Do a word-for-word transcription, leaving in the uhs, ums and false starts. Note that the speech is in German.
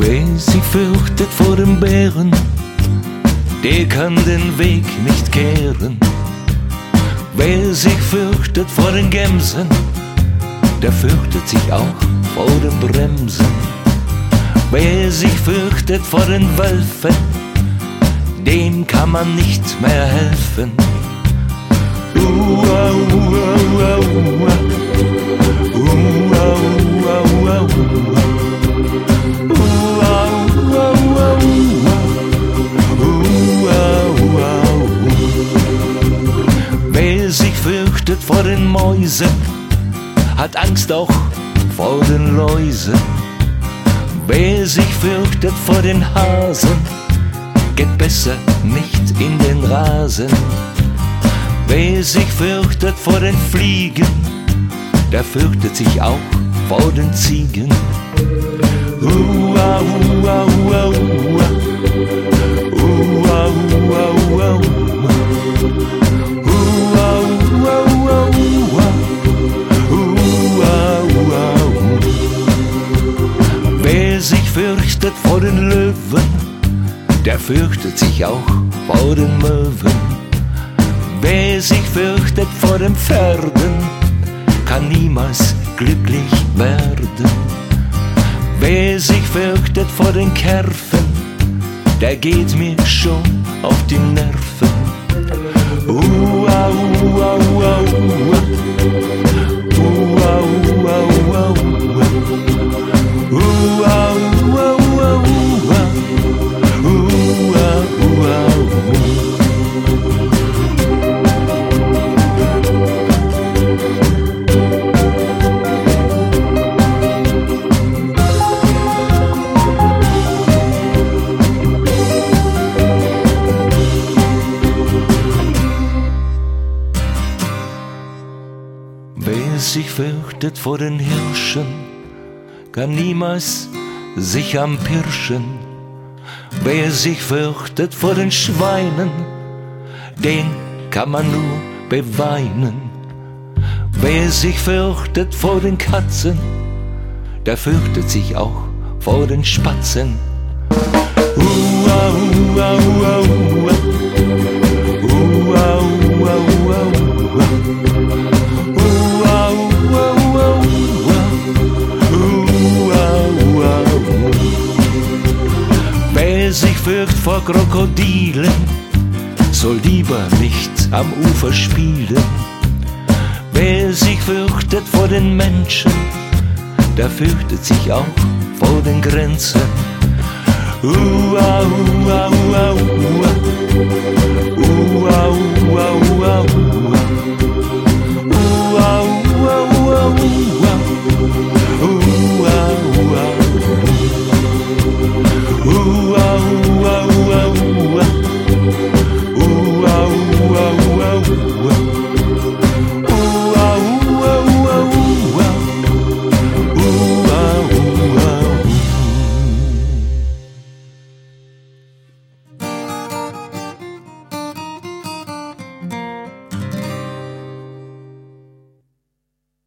Wer sich fürchtet vor dem Bären, der kann den Weg nicht kehren. Wer sich fürchtet vor den Gämsen, der fürchtet sich auch vor den Bremsen. Wer sich fürchtet vor den Wölfen, dem kann man nicht mehr helfen. Ua, ua, ua, ua. Ua, ua, ua, ua. Ua, ua, ua, ua. Ua, ua, ua. Wer sich fürchtet vor den Mäusen, hat Angst auch vor den Läusen. Wer sich fürchtet vor den Hasen, geht besser nicht in den Rasen. Wer sich fürchtet vor den Fliegen, der fürchtet sich auch vor den Ziegen. Ua, ua, ua, ua. Ua, ua, ua, ua. Ua, ua, ua, ua. Ua, ua, ua. Wer sich fürchtet vor den Löwen, der fürchtet sich auch vor den Möwen. Wer sich fürchtet vor den Pferden, kann niemals glücklich werden. Wer sich fürchtet vor den Kärfen, der geht mir schon auf die Nerven. Ua, ua, ua, ua. Ua, ua, ua, ua. Ua, ua, ua, ua. Ua, ua, ua. Wer sich fürchtet vor den Hirschen, kann niemals sich am Pirschen. Wer sich fürchtet vor den Schweinen, den kann man nur beweinen. Wer sich fürchtet vor den Katzen, der fürchtet sich auch vor den Spatzen. Ua, ua, ua, ua. Ua, ua, ua, ua. Ua, ua, ua, ua. Ua, ua, ua. Wer sich fürchtet vor Krokodilen, soll lieber nicht am Ufer spielen. Wer sich fürchtet vor den Menschen, der fürchtet sich auch vor den Grenzen. Ua, ua, ua, ua. Ua, ua,